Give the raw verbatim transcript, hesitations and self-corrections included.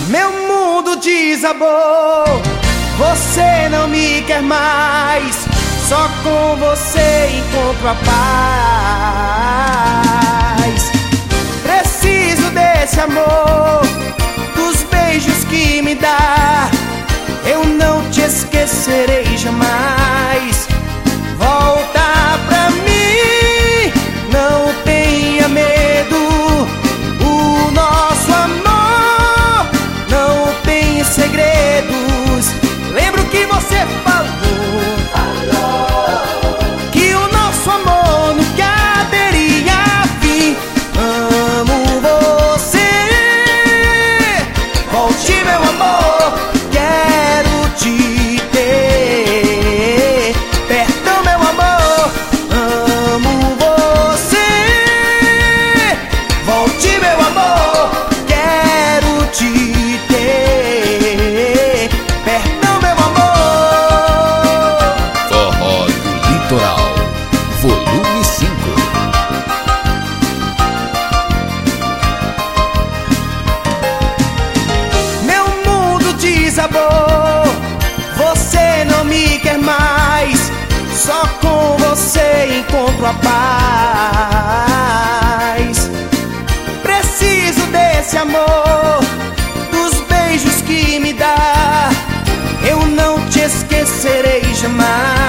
Meu mundo desabou, você não me quer mais. Só com você encontro a paz. Preciso desse amor, dos beijos que me dá. Eu não te esquecerei jamais. Volta pra mim, não tenha medo. O nosso amor não tem segredos. Lembro que você falou, falou que o nosso amor nunca teria fim. Amo você, volte meu amor, quero te ter. Perdão meu amor, amo você, volte meu amor, quero te ter. Perdão meu amor. Forró do Litoral, volume cinco. Meu mundo desabou, você não me quer mais. Só com você encontro a paz. Preciso desse amor, dos beijos que me dá. Eu não te esquecerei jamais.